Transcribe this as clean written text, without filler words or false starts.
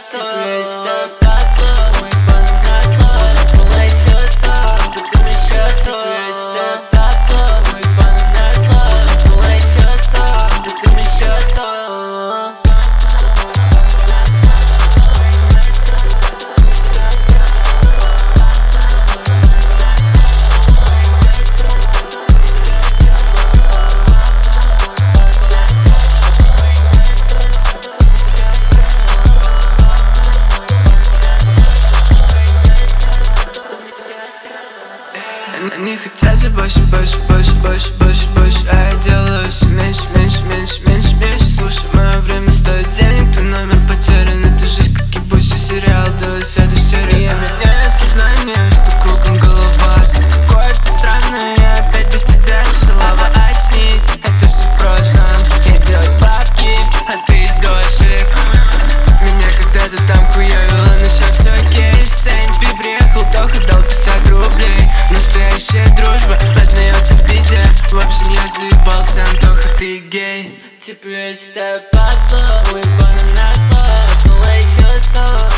Теперь с тобой понравилось, была еще сто, ты мне счастлив. Теперь с тобой понравилось, была еще сто, ты мне счастлив. Они хотят все больше, больше, больше, больше, больше, больше, а я делаю все меньше, меньше, меньше, меньше, меньше. Слушай, мое время стоит денег, твой номер потерян. Это жизнь, как ебучий сериал, давай сядешь в серию. Я меняю сознание, что кругом голова. Все какое-то странное, я опять без тебя. Шалава, очнись, это все в прошлом. Я делаю бабки, а ты из дождик. Меня когда-то там хуёвило, но сейчас все окей. Сэнь приехал, Тоха дал 50 рублей. Настоящая дружба познается в беде. В общем, я заебался, Антоха, ты гей. Теперь с тобой понравилось, была еще сто.